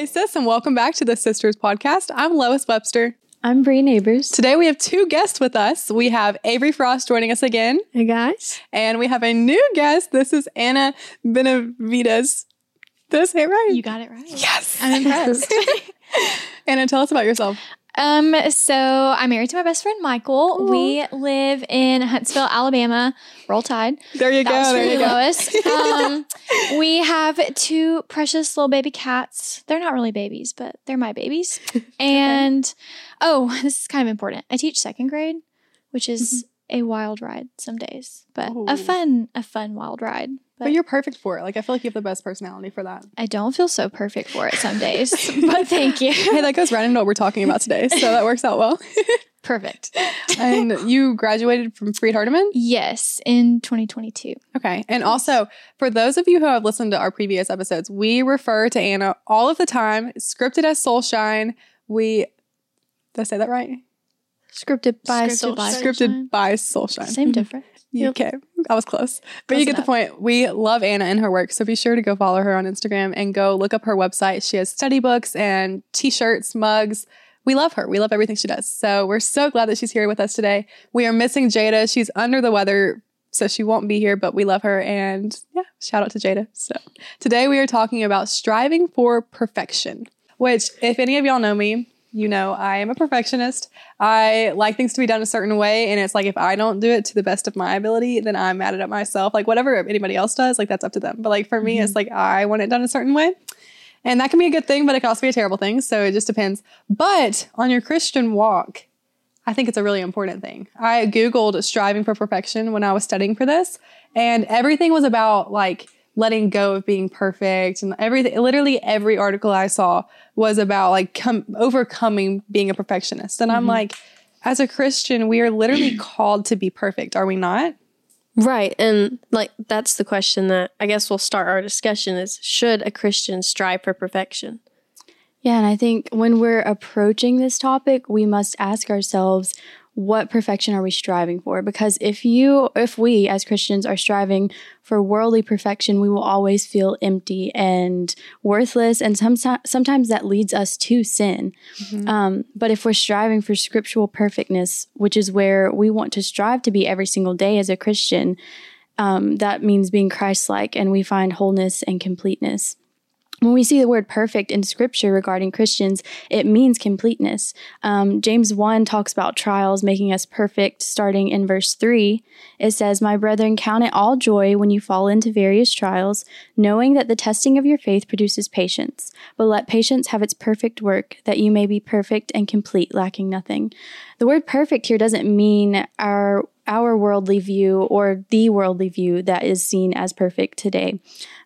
sis, and welcome back to the Sisters Podcast. I'm Lois Webster. I'm Bree Neighbors. Today we have two guests with us. We have Avery Frost joining us again. Hey, guys. And we have a new guest. This is Anna Benavides. Did I say it right? You got it right. Yes. I'm impressed. Anna, tell us about yourself. So I'm married to my best friend, Michael. Aww. We live in Huntsville, Alabama. Roll Tide. There you go. That was for There you you, go. Lois. We have two precious little baby cats. They're not really babies, but they're my babies. And, this is kind of important. I teach second grade, which is a wild ride some days, but a fun wild ride. But you're perfect for it. Like, I feel like you have the best personality for that. I don't feel so perfect for it some days, but thank you. Hey, that goes right into what we're talking about today, so that works out well. Perfect. And you graduated from Freed-Hardeman? Yes, in 2022. Okay. And also, for those of you who have listened to our previous episodes, we refer to Anna all of the time, scripted as Soulshine. Did I say that right? Scripted by Scripted by Soulshine. Same difference. Okay. I was close. But you get the point. We love Anna and her work, so be sure to go follow her on Instagram and go look up her website. She has study books and t-shirts, mugs. We love her. We love everything she does. So we're so glad that she's here with us today. We are missing Jada. She's under the weather, so she won't be here, but we love her. And yeah, shout out to Jada. So today we are talking about striving for perfection, which if any of y'all know me, you know I am a perfectionist. I like things to be done a certain way. And it's like, if I don't do it to the best of my ability, then I'm mad at myself. Like, whatever anybody else does, like, that's up to them. But like, for me, it's like, I want it done a certain way. And that can be a good thing, but it can also be a terrible thing. So it just depends. But on your Christian walk, I think it's a really important thing. I Googled striving for perfection when I was studying for this, and everything was about like letting go of being perfect, and everything. Literally every article I saw was about like overcoming being a perfectionist. And I'm like, as a Christian, we are literally called to be perfect, are we not? Right. And like, that's the question that I guess we'll start our discussion is, should a Christian strive for perfection? Yeah. And I think when we're approaching this topic, we must ask ourselves, what perfection are we striving for? Because if we as Christians are striving for worldly perfection, we will always feel empty and worthless. And sometimes that leads us to sin. But if we're striving for scriptural perfectness, which is where we want to strive to be every single day as a Christian, that means being Christ-like, and we find wholeness and completeness. When we see the word perfect in scripture regarding Christians, it means completeness. James 1 talks about trials making us perfect. Starting in verse 3, it says, "My brethren, count it all joy when you fall into various trials, knowing that the testing of your faith produces patience. But let patience have its perfect work, that you may be perfect and complete, lacking nothing." The word perfect here doesn't mean our worldly view or the worldly view that is seen as perfect today.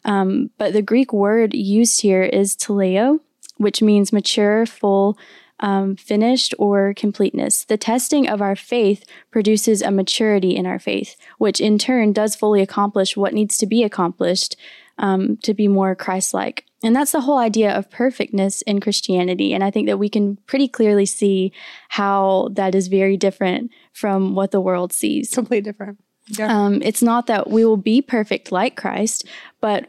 But the Greek word used here is teleo, which means mature, full, finished, or completeness. The testing of our faith produces a maturity in our faith, which in turn does fully accomplish what needs to be accomplished to be more Christ-like. And that's the whole idea of perfectness in Christianity. And I think that we can pretty clearly see how that is very different from what the world sees. Completely different. Yeah. It's not that we will be perfect like Christ, but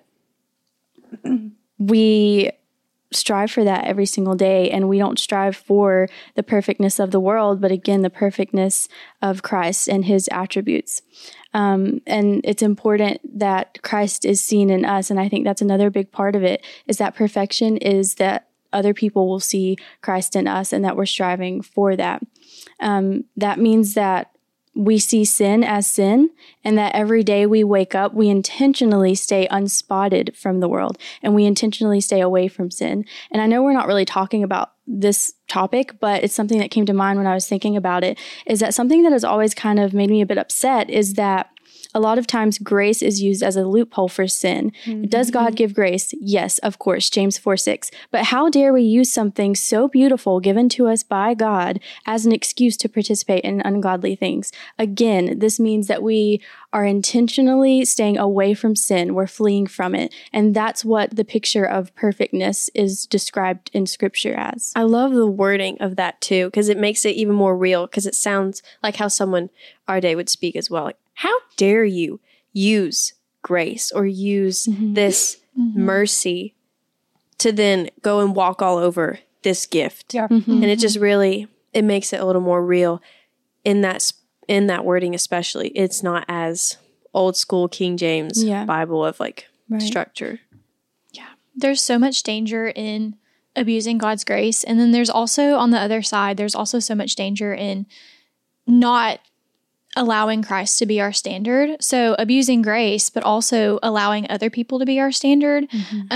we strive for that every single day. And we don't strive for the perfectness of the world, but again, the perfectness of Christ and his attributes. And it's important that Christ is seen in us. And I think that's another big part of it, is that perfection is that other people will see Christ in us and that we're striving for that. That means that we see sin as sin, and that every day we wake up, we intentionally stay unspotted from the world, and we intentionally stay away from sin. And I know we're not really talking about this topic, but it's something that came to mind when I was thinking about it, is that something that has always kind of made me a bit upset is that a lot of times grace is used as a loophole for sin. Does God give grace? Yes, of course, James 4:6. But how dare we use something so beautiful given to us by God as an excuse to participate in ungodly things? Again, this means that we are intentionally staying away from sin. We're fleeing from it. And that's what the picture of perfectness is described in Scripture as. I love the wording of that too, because it makes it even more real, because it sounds like how someone our day would speak as well. Like, how dare you use grace or use this mercy to then go and walk all over this gift. Yeah. And it just really, it makes it a little more real in that wording, especially. It's not as old school King James Bible of like structure. Yeah. There's so much danger in abusing God's grace. And then there's also, on the other side, there's also so much danger in not allowing Christ to be our standard. So abusing grace, but also allowing other people to be our standard.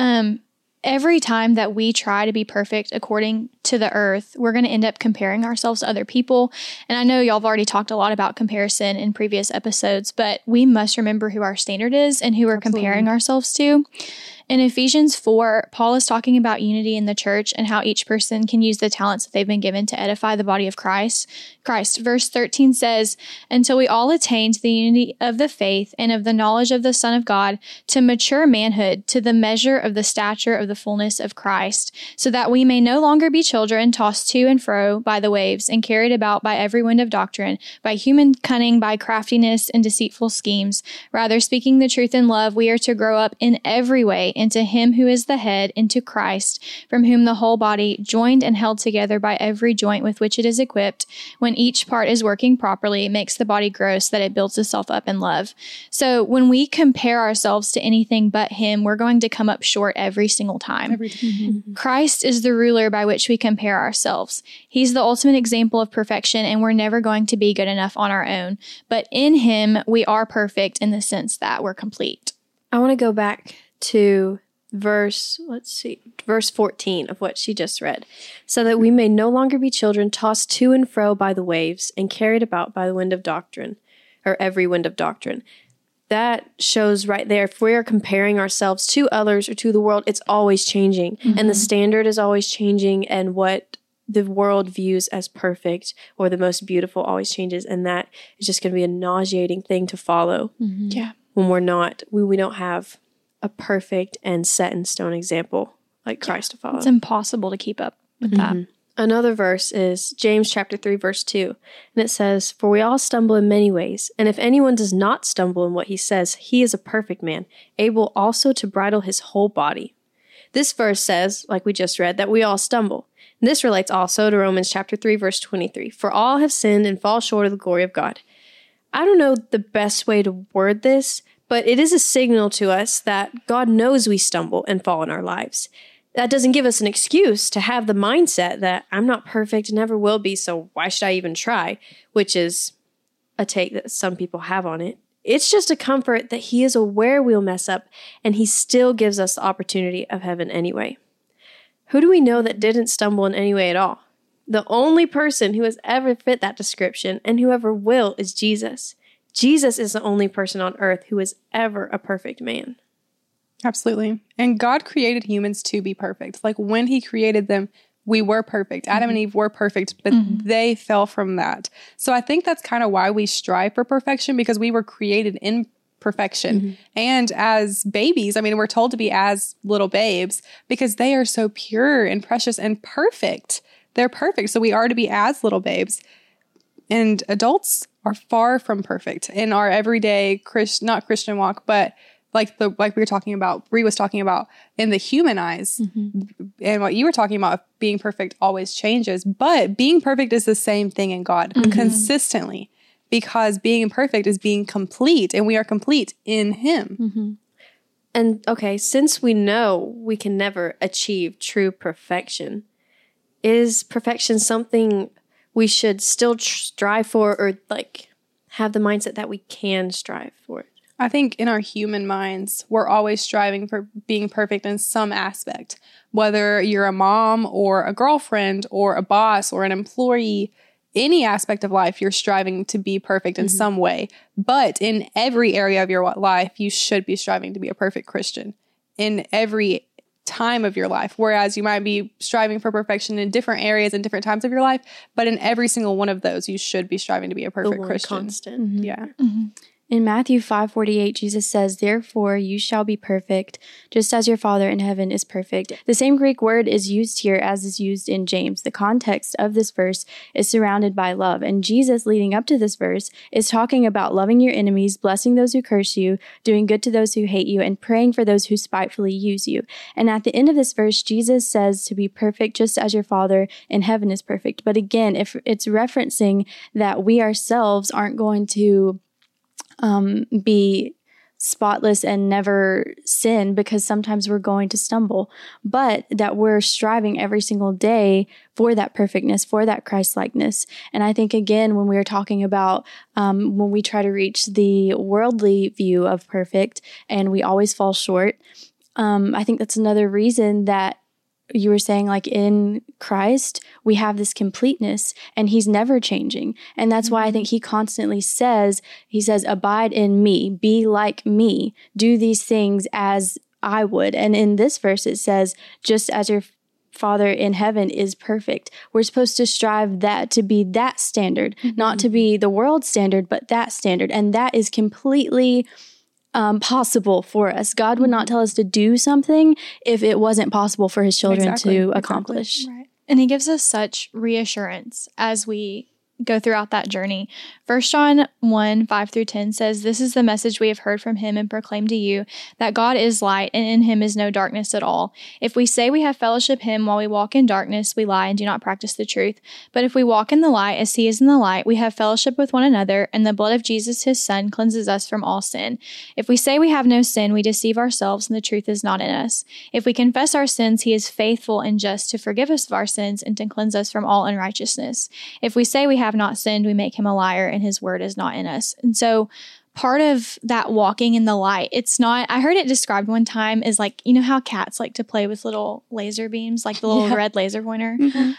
Every time that we try to be perfect according to the earth, we're going to end up comparing ourselves to other people. And I know y'all have already talked a lot about comparison in previous episodes, but we must remember who our standard is and who we're comparing ourselves to. In Ephesians 4, Paul is talking about unity in the church and how each person can use the talents that they've been given to edify the body of Christ. Verse 13 says, until we all attain to the unity of the faith and of the knowledge of the Son of God, to mature manhood, to the measure of the stature of the fullness of Christ, so that we may no longer be children tossed to and fro by the waves and carried about by every wind of doctrine, by human cunning, by craftiness and deceitful schemes. Rather, speaking the truth in love, we are to grow up in every way into him who is the head, into Christ, from whom the whole body, joined and held together by every joint with which it is equipped, when each part is working properly, makes the body grow so that it builds itself up in love. So when we compare ourselves to anything but him, we're going to come up short every single time. Christ is the ruler by which we compare ourselves. He's the ultimate example of perfection, and we're never going to be good enough on our own. But in him, we are perfect in the sense that we're complete. I want to go back to verse 14 of what she just read. So that we may no longer be children tossed to and fro by the waves and carried about by the wind of doctrine, or every wind of doctrine. That shows right there, if we are comparing ourselves to others or to the world, it's always changing. And the standard is always changing, and what the world views as perfect or the most beautiful always changes. And that is just going to be a nauseating thing to follow. Yeah. When we don't have a perfect and set in stone example like Christ to follow. It's impossible to keep up with that. Another verse is James chapter 3, verse 2. And it says, for we all stumble in many ways. And if anyone does not stumble in what he says, he is a perfect man, able also to bridle his whole body. This verse says, like we just read, that we all stumble. And this relates also to Romans chapter 3, verse 23. For all have sinned and fall short of the glory of God. I don't know the best way to word this, but it is a signal to us that God knows we stumble and fall in our lives. That doesn't give us an excuse to have the mindset that I'm not perfect, never will be, so why should I even try? Which is a take that some people have on it. It's just a comfort that he is aware we'll mess up, and he still gives us the opportunity of heaven anyway. Who do we know that didn't stumble in any way at all? The only person who has ever fit that description, and whoever will, is Jesus. Jesus is the only person on earth who is ever a perfect man. Absolutely. And God created humans to be perfect. Like when he created them, we were perfect. Adam and Eve were perfect, but they fell from that. So I think that's kind of why we strive for perfection, because we were created in perfection. And as babies, I mean, we're told to be as little babes because they are so pure and precious and perfect. They're perfect. So we are to be as little babes. And adults are far from perfect in our everyday not Christian walk, but like we were talking about, Bree was talking about in the human eyes, and what you were talking about, being perfect always changes, but being perfect is the same thing in God consistently, because being perfect is being complete, and we are complete in him. And okay, since we know we can never achieve true perfection, is perfection something we should still strive for, or like have the mindset that we can strive for it? I think in our human minds, we're always striving for being perfect in some aspect, whether you're a mom or a girlfriend or a boss or an employee, any aspect of life, you're striving to be perfect in some way. But in every area of your life, you should be striving to be a perfect Christian in every time of your life. Whereas you might be striving for perfection in different areas and different times of your life, but in every single one of those, you should be striving to be a perfect Christian. Constant. Yeah. In Matthew 5:48, Jesus says, "Therefore you shall be perfect, just as your Father in heaven is perfect." The same Greek word is used here as is used in James. The context of this verse is surrounded by love. And Jesus, leading up to this verse, is talking about loving your enemies, blessing those who curse you, doing good to those who hate you, and praying for those who spitefully use you. And at the end of this verse, Jesus says to be perfect just as your Father in heaven is perfect. But again, if it's referencing that we ourselves aren't going to be spotless and never sin, because sometimes we're going to stumble, but that we're striving every single day for that perfectness, for that Christ-likeness. And I think, again, when we are talking about when we try to reach the worldly view of perfect and we always fall short, I think that's another reason that you were saying, like, in Christ, we have this completeness and he's never changing. And that's why I think he constantly says, abide in me, be like me, do these things as I would. And in this verse, it says, just as your Father in heaven is perfect. We're supposed to strive that to be that standard, not to be the world standard, but that standard. And that is completely possible for us. God would not tell us to do something if it wasn't possible for his children to accomplish. Right. And he gives us such reassurance as we go throughout that journey. 1 John 1:5-10 says, "This is the message we have heard from him and proclaim to you, that God is light and in him is no darkness at all. If we say we have fellowship him while we walk in darkness, we lie and do not practice the truth. But if we walk in the light as he is in the light, we have fellowship with one another, and the blood of Jesus his son cleanses us from all sin. If we say we have no sin, we deceive ourselves and the truth is not in us. If we confess our sins, he is faithful and just to forgive us of our sins and to cleanse us from all unrighteousness. If we say we have not sinned, we make him a liar and his word is not in us." And so part of that walking in the light, it's not, I heard it described one time as like, you know how cats like to play with little laser beams, like the little red laser pointer?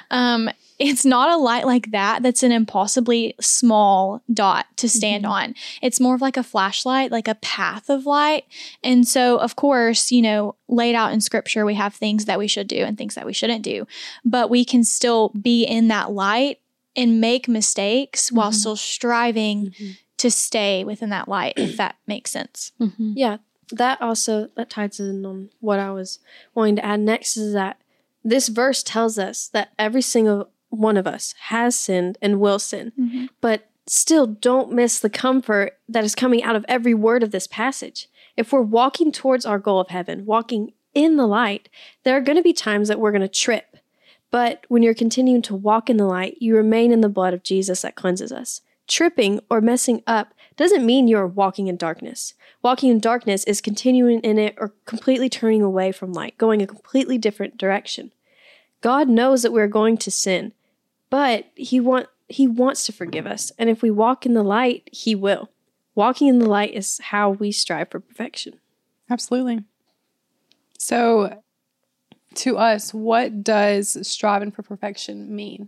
It's not a light like that that's an impossibly small dot to stand on. It's more of like a flashlight, like a path of light. And so, of course, you know, laid out in scripture, we have things that we should do and things that we shouldn't do. But we can still be in that light and make mistakes while still striving to stay within that light, if that makes sense. Yeah, that ties in on what I was wanting to add next, is that this verse tells us that every single one of us has sinned and will sin, but still don't miss the comfort that is coming out of every word of this passage. If we're walking towards our goal of heaven, walking in the light, there are going to be times that we're going to trip. But when you're continuing to walk in the light, you remain in the blood of Jesus that cleanses us. Tripping or messing up doesn't mean you're walking in darkness. Walking in darkness is continuing in it or completely turning away from light, going a completely different direction. God knows that we're going to sin, but He wants to forgive us. And if we walk in the light, He will. Walking in the light is how we strive for perfection. Absolutely. So, to us, what does striving for perfection mean?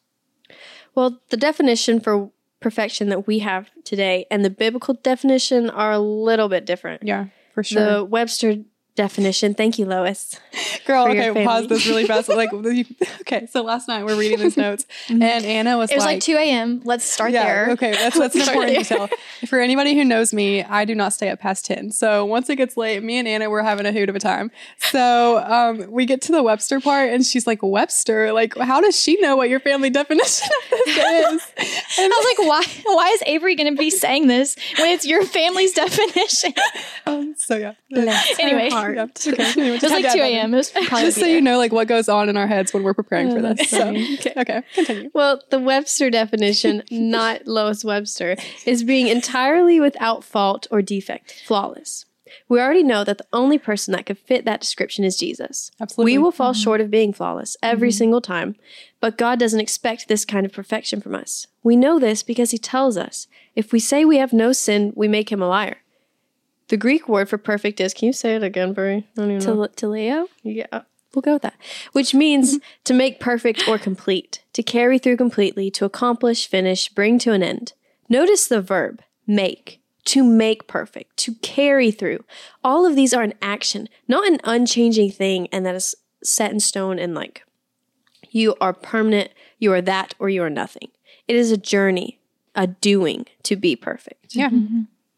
Well, the definition for perfection that we have today and the biblical definition are a little bit different. Yeah, for sure. The Webster definition. Thank you, Lois. Girl, okay, pause this really fast. Okay, so last night we're reading these notes, and Anna was It was like 2 a.m. Let's start there. Okay, that's an important detail. For anybody who knows me, I do not stay up past 10. So once it gets late, me and Anna were having a hoot of a time. So we get to the Webster part, and she's like, "Webster? Like, how does she know what your family definition of this is?" And I was like, "Why is Avery going to be saying this when it's your family's definition?" So yeah. Anyway. Yeah. Okay. Anyway, it was like 2 a.m. It was probably just so you know, like, what goes on in our heads when we're preparing for this. So, okay, continue. Well, the Webster definition, not Lois Webster, is being entirely without fault or defect, flawless. We already know that the only person that could fit that description is Jesus. Absolutely. We will fall short of being flawless every single time, but God doesn't expect this kind of perfection from us. We know this because He tells us, if we say we have no sin, we make Him a liar. The Greek word for perfect is, can you say it again, Bri? Teleo? Yeah, we'll go with that. Which means to make perfect or complete, to carry through completely, to accomplish, finish, bring to an end. Notice the verb, make, to make perfect, to carry through. All of these are an action, not an unchanging thing, and that is set in stone and like, you are permanent, you are that, or you are nothing. It is a journey, a doing to be perfect. Yeah.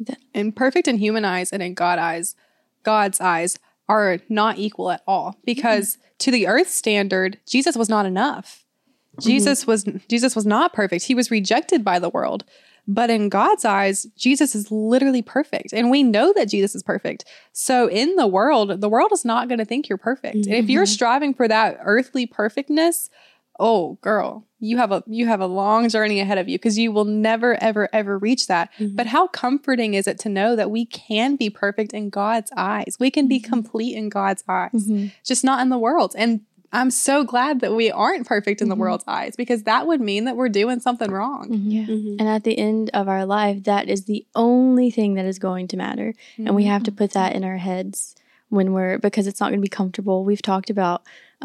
And perfect in human eyes and in God's eyes are not equal at all, because to the earth standard, Jesus was not enough. Jesus was not perfect. He was rejected by the world. But in God's eyes, Jesus is literally perfect. And we know that Jesus is perfect. So in the world is not going to think you're perfect. And if you're striving for that earthly perfectness, oh girl, you have a long journey ahead of you, because you will never, ever, ever reach that. But how comforting is it to know that we can be perfect in God's eyes? We can be complete in God's eyes, just not in the world's. And I'm so glad that we aren't perfect in the world's eyes, because that would mean that we're doing something wrong. And at the end of our life, that is the only thing that is going to matter. And we have to put that in our heads because it's not going to be comfortable. We've talked about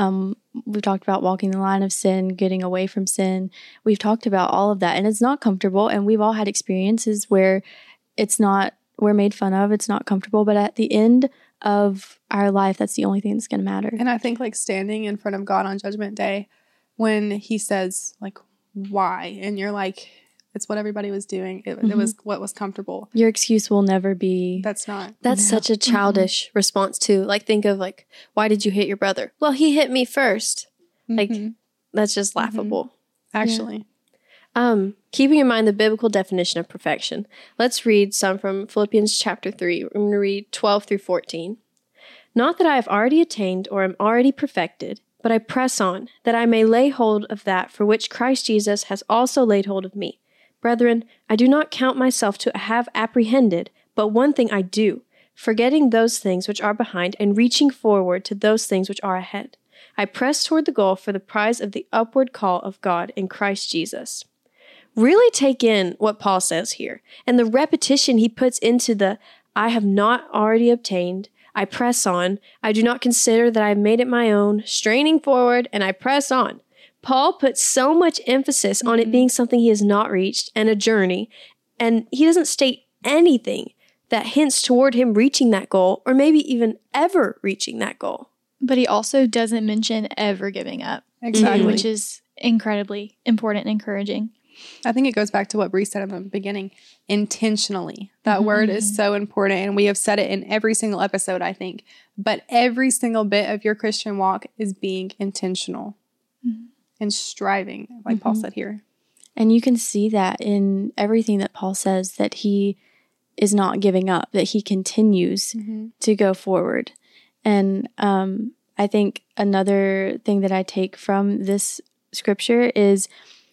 walking the line of sin, getting away from sin. We've talked about all of that, and it's not comfortable. And we've all had experiences where we're made fun of. It's not comfortable, but at the end of our life, that's the only thing that's going to matter. And I think like standing in front of God on Judgment Day, when he says like, why? And you're like, it's what everybody was doing. It was what was comfortable. Your excuse will never be. That's such a childish response too. Like, think of like, why did you hit your brother? Well, he hit me first. Like, that's just laughable. Actually. Keeping in mind the biblical definition of perfection, let's read some from Philippians chapter 3. We're going to read 12 through 14. Not that I have already attained or am already perfected, but I press on, that I may lay hold of that for which Christ Jesus has also laid hold of me. Brethren, I do not count myself to have apprehended, but one thing I do, forgetting those things which are behind and reaching forward to those things which are ahead. I press toward the goal for the prize of the upward call of God in Christ Jesus. Really take in what Paul says here, and the repetition he puts into the I have not already obtained, I press on, I do not consider that I have made it my own, straining forward, and I press on. Paul puts so much emphasis on it being something he has not reached and a journey, and he doesn't state anything that hints toward him reaching that goal, or maybe even ever reaching that goal. But he also doesn't mention ever giving up. Exactly. Which is incredibly important and encouraging. I think it goes back to what Bree said in the beginning, intentionally. That word is so important, and we have said it in every single episode, I think. But every single bit of your Christian walk is being intentional and striving, like Paul said here. And you can see that in everything that Paul says, that he is not giving up, that he continues to go forward. And I think another thing that I take from this scripture is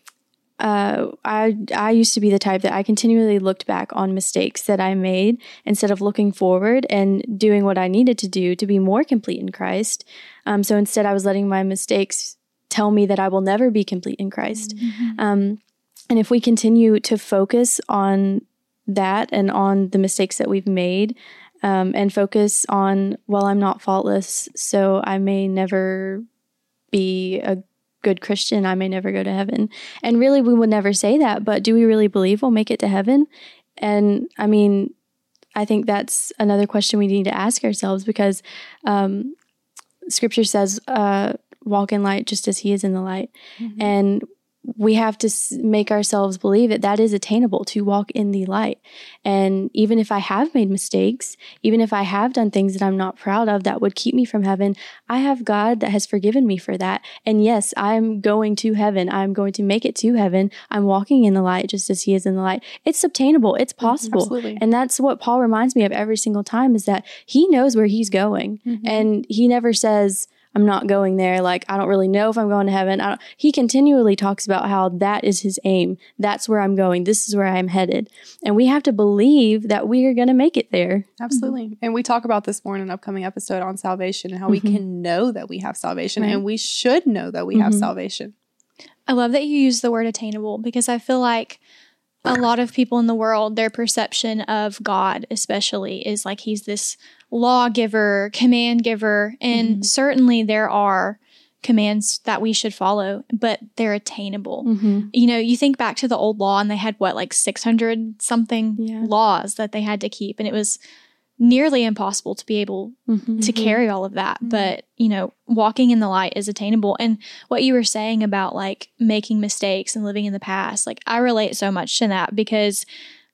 I used to be the type that I continually looked back on mistakes that I made instead of looking forward and doing what I needed to do to be more complete in Christ. So instead, I was letting my mistakes tell me that I will never be complete in Christ. And if we continue to focus on that and on the mistakes that we've made, and focus on, well, I'm not faultless, so I may never be a good Christian, I may never go to heaven. And really, we would never say that, but do we really believe we'll make it to heaven? And I mean, I think that's another question we need to ask ourselves, because scripture says, walk in light just as he is in the light. And we have to make ourselves believe that that is attainable, to walk in the light. And even if I have made mistakes, even if I have done things that I'm not proud of that would keep me from heaven, I have God that has forgiven me for that. And yes, I'm going to heaven. I'm going to make it to heaven. I'm walking in the light just as he is in the light. It's obtainable. It's possible. Absolutely. And that's what Paul reminds me of every single time, is that he knows where he's going. And he never says, I'm not going there. Like, I don't really know if I'm going to heaven. He continually talks about how that is his aim. That's where I'm going. This is where I'm headed. And we have to believe that we are going to make it there. Absolutely. And we talk about this more in an upcoming episode on salvation and how we can know that we have salvation, and we should know that we have salvation. I love that you use the word attainable, because I feel like a lot of people in the world, their perception of God especially is like he's this lawgiver, command giver, and certainly there are commands that we should follow, but they're attainable. You know, you think back to the old law and they had like 600 something laws that they had to keep, and it was nearly impossible to be able to carry all of that. But, you know, walking in the light is attainable. And what you were saying about like making mistakes and living in the past, like I relate so much to that, because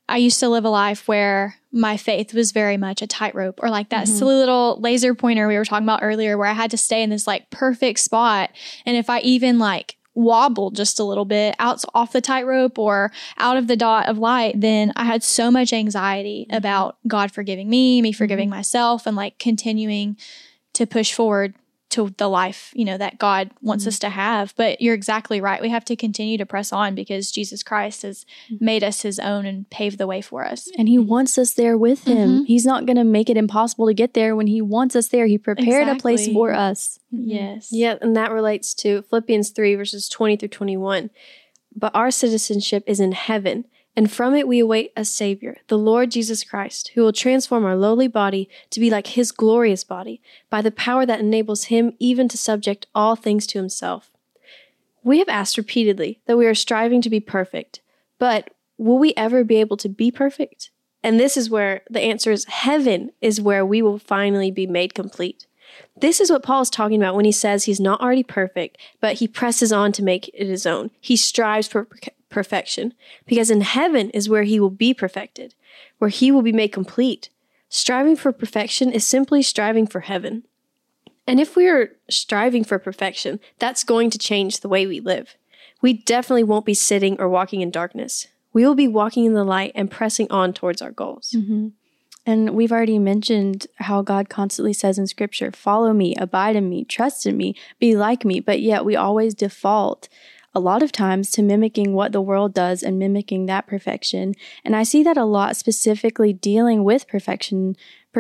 I used to live a life where my faith was very much a tightrope, or like that silly little laser pointer we were talking about earlier, where I had to stay in this like perfect spot. And if I even like wobbled just a little bit out off the tightrope or out of the dot of light, then I had so much anxiety about God forgiving me forgiving myself, and like continuing to push forward to the life, that God wants us to have. But you're exactly right. We have to continue to press on because Jesus Christ has made us his own and paved the way for us. And he wants us there with him. He's not going to make it impossible to get there. When he wants us there, he prepared a place for us. Yes. Yeah, and that relates to Philippians 3, verses 20 through 21. But our citizenship is in heaven, and from it we await a Savior, the Lord Jesus Christ, who will transform our lowly body to be like his glorious body, by the power that enables him even to subject all things to himself. We have asked repeatedly that we are striving to be perfect, but will we ever be able to be perfect? And this is where the answer is heaven is where we will finally be made complete. This is what Paul is talking about when he says he's not already perfect, but he presses on to make it his own. He strives for perfection, because in heaven is where he will be perfected, where he will be made complete. Striving for perfection is simply striving for heaven. And if we are striving for perfection, that's going to change the way we live. We definitely won't be sitting or walking in darkness. We will be walking in the light and pressing on towards our goals. And we've already mentioned how God constantly says in Scripture, follow me, abide in me, trust in me, be like me. But yet we always default a lot of times to mimicking what the world does and mimicking that perfection. And I see that a lot, specifically dealing with perfectness,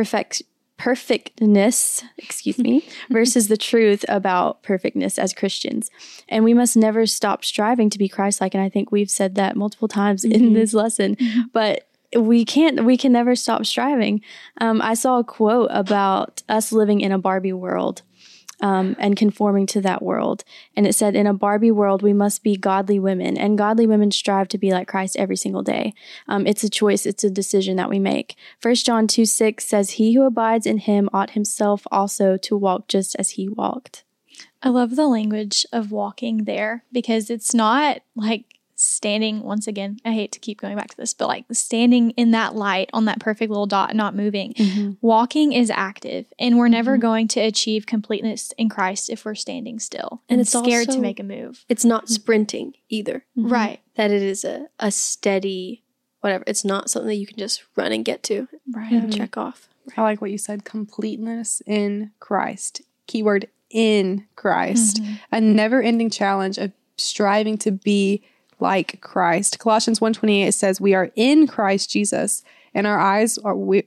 versus the truth about perfectness as Christians. And we must never stop striving to be Christ-like. And I think we've said that multiple times in this lesson, but we can never stop striving. I saw a quote about us living in a Barbie world. And conforming to that world. And it said, in a Barbie world, we must be godly women, and godly women strive to be like Christ every single day. It's a choice. It's a decision that we make. 1 John 2:6 says, he who abides in him ought himself also to walk just as he walked. I love the language of walking there, because it's not like standing, once again, I hate to keep going back to this, but like standing in that light on that perfect little dot, not moving. Walking is active, and we're never going to achieve completeness in Christ if we're standing still and it's scared also, to make a move. It's not sprinting either. Right. That it is a steady, whatever. It's not something that you can just run and get to. Right. And check off. I like what you said, completeness in Christ. Keyword in Christ. A never-ending challenge of striving to be like Christ. Colossians 1:28 says, we are in Christ Jesus. In our eyes,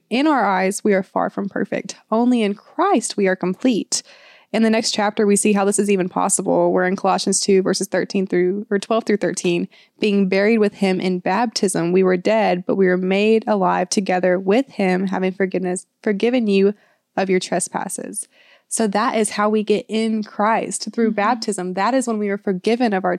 we are far from perfect. Only in Christ we are complete. In the next chapter, we see how this is even possible. We're in Colossians 2, verses 12 through 13. Being buried with him in baptism, we were dead, but we were made alive together with him, having forgiven you of your trespasses. So that is how we get in Christ, through baptism. That is when we are forgiven of our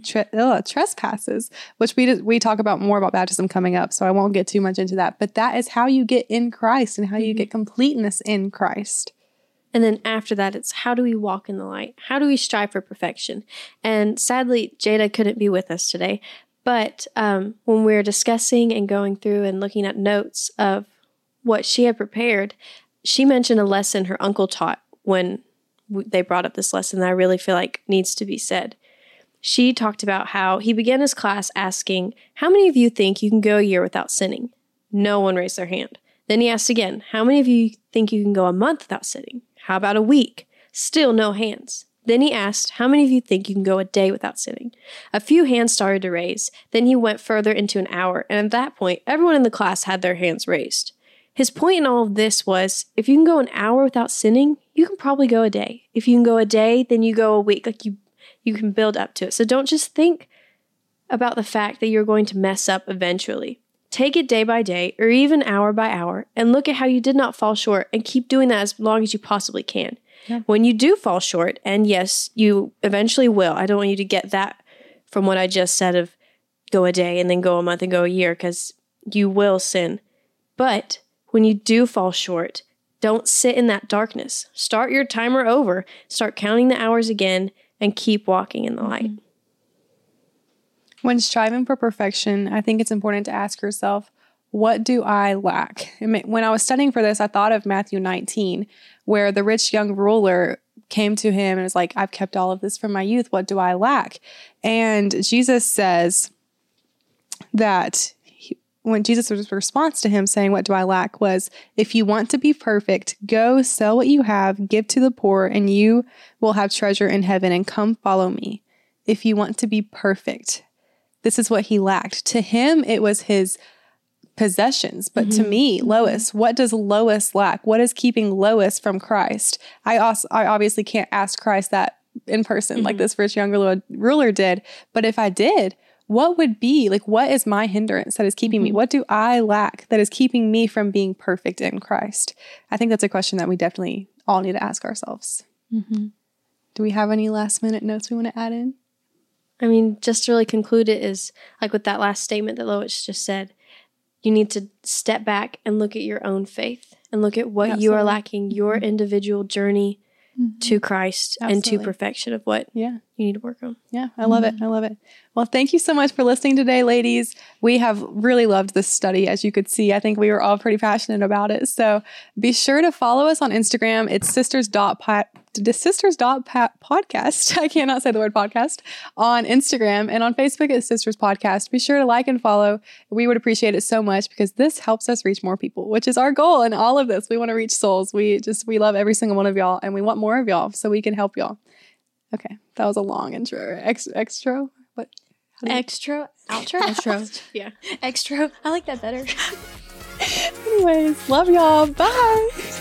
trespasses, which we talk about more about baptism coming up, so I won't get too much into that. But that is how you get in Christ and how you get completeness in Christ. And then after that, it's how do we walk in the light? How do we strive for perfection? And sadly, Jada couldn't be with us today. But when we were discussing and going through and looking at notes of what she had prepared, she mentioned a lesson her uncle taught when they brought up this lesson that I really feel like needs to be said. She talked about how he began his class asking, how many of you think you can go a year without sinning? No one raised their hand. Then he asked again, how many of you think you can go a month without sinning? How about a week? Still no hands. Then he asked, how many of you think you can go a day without sinning? A few hands started to raise. Then he went further into an hour, and at that point, everyone in the class had their hands raised. His point in all of this was, if you can go an hour without sinning, you can probably go a day. If you can go a day, then you go a week. Like you can build up to it. So don't just think about the fact that you're going to mess up eventually. Take it day by day, or even hour by hour, and look at how you did not fall short, and keep doing that as long as you possibly can. Yeah. When you do fall short, and yes, you eventually will. I don't want you to get that from what I just said of go a day and then go a month and go a year, because you will sin. But when you do fall short, don't sit in that darkness. Start your timer over. Start counting the hours again and keep walking in the light. When striving for perfection, I think it's important to ask yourself, what do I lack? When I was studying for this, I thought of Matthew 19, where the rich young ruler came to him and was like, I've kept all of this from my youth. What do I lack? And Jesus says that when Jesus' response to him saying, what do I lack, was, if you want to be perfect, go sell what you have, give to the poor, and you will have treasure in heaven, and come follow me. If you want to be perfect, this is what he lacked. To him, it was his possessions. But to me, Lois, what does Lois lack? What is keeping Lois from Christ? I obviously can't ask Christ that in person like this rich young ruler did. But if I did, what would be, like, what is my hindrance that is keeping me? What do I lack that is keeping me from being perfect in Christ? I think that's a question that we definitely all need to ask ourselves. Do we have any last minute notes we want to add in? I mean, just to really conclude it is, like with that last statement that Lois just said, you need to step back and look at your own faith and look at what you are lacking, your individual journey to Christ and to perfection of what you need to work on. Yeah, I love it. I love it. Well, thank you so much for listening today, ladies. We have really loved this study, as you could see. I think we were all pretty passionate about it. So be sure to follow us on Instagram. It's sisters.podcast. I cannot say the word podcast on Instagram, and on Facebook it's Sisters Podcast. Be sure to like and follow. We would appreciate it so much because this helps us reach more people, which is our goal in all of this. We want to reach souls. We love every single one of y'all, and we want more of y'all so we can help y'all. Okay, that was a long intro. Extra? What? Extra? Outro? Outro. Yeah. Extra. I like that better. Anyways, love y'all. Bye.